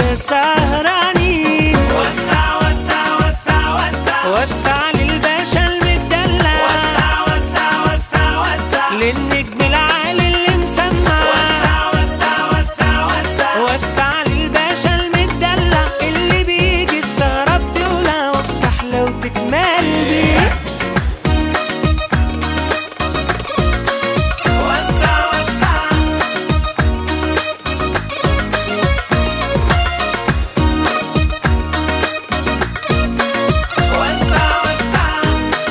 سهرانين. وسع وسع وسع وسع وسع للباشا المدلع، وسع وسع وسع وسع للنجم العالي اللي مسمع. وسع وسع وسع وسع وسع للباشا المدلع اللي بيجي السهرة بتولع وبتحلى وتكمل بيه. وسع وسع وسع وسع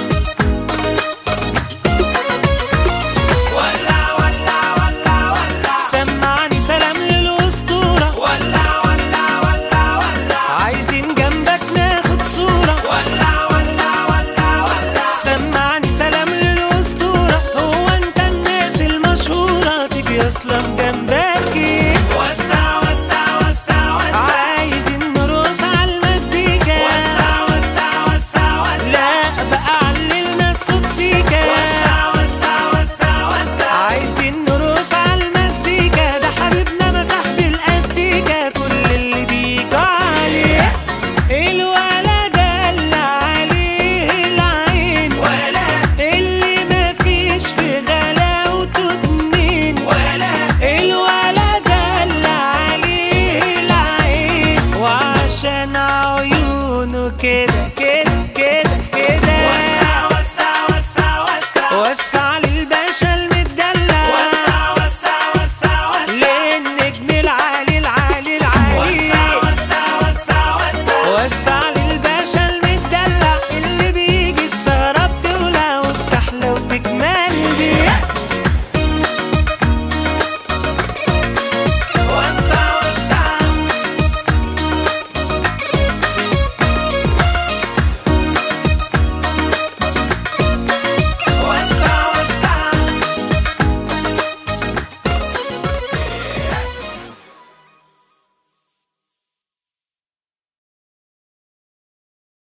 ولع ولع ولع ولع سمعني سلام للأسطورة، ولع ولع ولع ولع عايزين جنبك ناخد صورة. ولع ولع ولع ولع سمعني سلام للأسطورة، هو انت الناس المشهورة تيجي اصلا جنبك